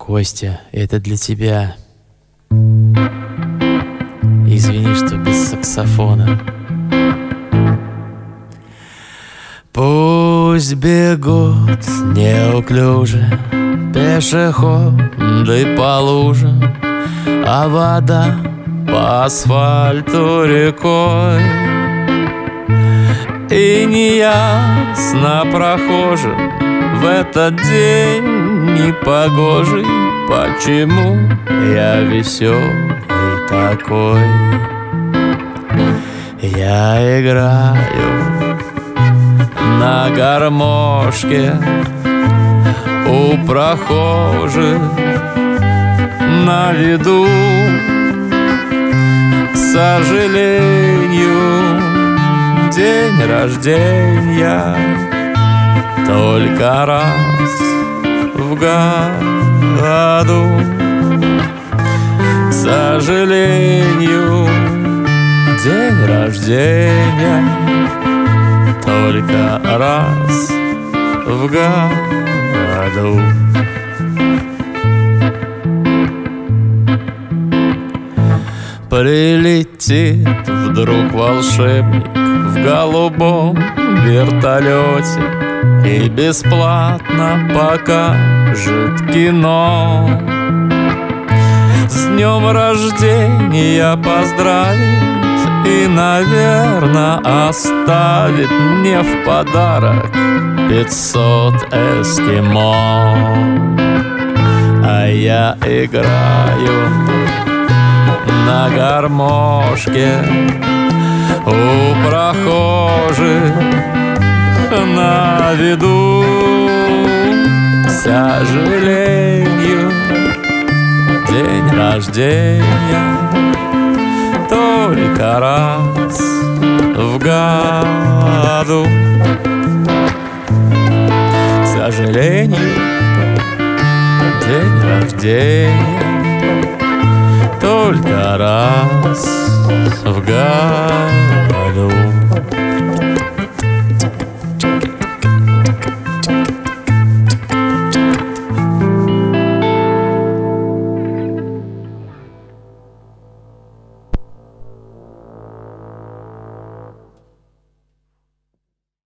Костя, это для тебя. Извини, что без саксофона. Пусть бегут неуклюже пешеходы по лужам, а вода по асфальту рекой. И неясно прохожим в этот день непогожий, почему я веселый такой. Я играю на гармошке у прохожих на виду. К сожалению, день рождения только раз в году. К сожалению, день рождения только раз в году. Прилетит вдруг волшебник в голубом вертолете и бесплатно покажет кино. С днем рождения поздравит и, наверно, оставит мне в подарок 500 эскимо. А я играю на гармошке у прохожих на виду. К сожалению, день рождения только раз в году. К сожалению, день рождения только раз в году.